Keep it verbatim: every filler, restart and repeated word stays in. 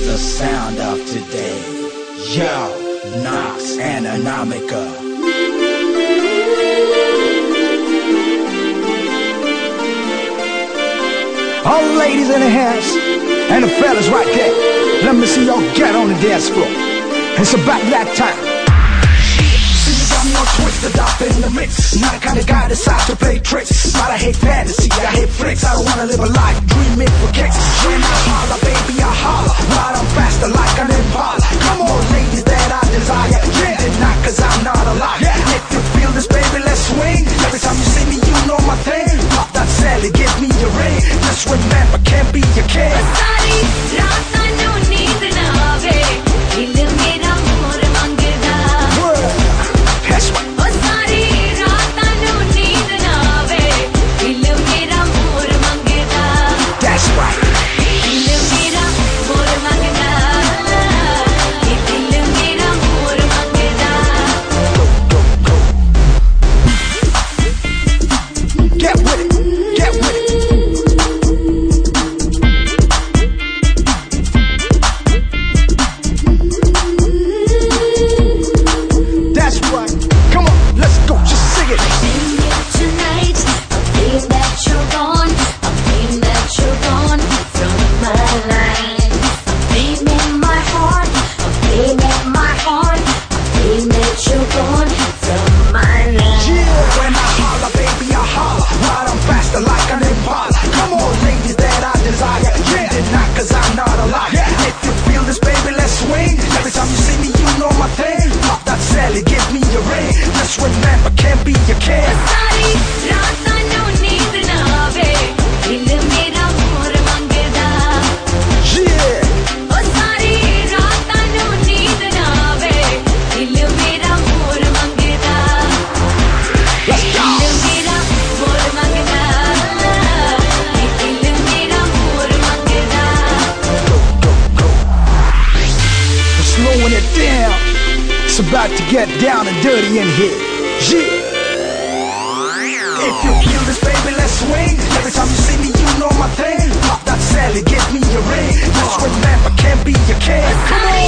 the sound of today. Yo, Nox and Anomica. All the ladies in the house and the fellas right there, let me see y'all get on the dance floor. It's about that time. See, you got me all twisted up in the mix. Not the kind of guy that decides to play tricks. But I hate fantasy, I hate flicks. I don't wanna live a life dreaming for kicks. When I holler, baby, I holler. Ride on faster like an Impala. Come on, ladies that I desire. Yeah, and not cause I'm not a liar. Yeah. If you feel this, baby, let's swing. Every time you see me, you know my thing. Pop that Sally, give me your ring. Just remember, can't be your kid. सारी रात नू नींद ना आवे, दिल मेरा मोर मंगदा। That's right. ओ सारी रात नू नींद ना आवे, दिल मेरा मोर मंगदा। That's right. दिल मेरा मोर मंगदा, ये दिल मेरा मोर मंगदा। Get with it, get with it. That's right. Come on, let's go, just sing it. Sing it tonight, a pain that you're gone, a pain that you're gone from my life. A pain in my heart, a pain in my heart, a pain that you're gone from my life. Yeah, when I holler, baby, I holler. Ride on faster like an Impala. Come on, ladies that I desire. Yeah, and not cause I'm not a liar. Yeah. If you feel this, baby, let's swing. Every time you see me, you know my thing. Pop that Sally, give me your ring. Just remember, can't be your kid. सारी रात नू नींद ना आवे, दिल मेरा मोर मंगदा। Yeah. ओ सारी रात नू नींद ना आवे, दिल मेरा मोर मंगदा। Let's go. दिल मेरा मोर मंगदा, ये दिल मेरा मोर मंगदा। I'm slowing it down. It's about to get down and dirty in here. Yeah. If you feel this, baby, let's swing. Every time you see me, you know my thing. Pop that Sally, give me your ring. Just remember, can't be your kid. Come on.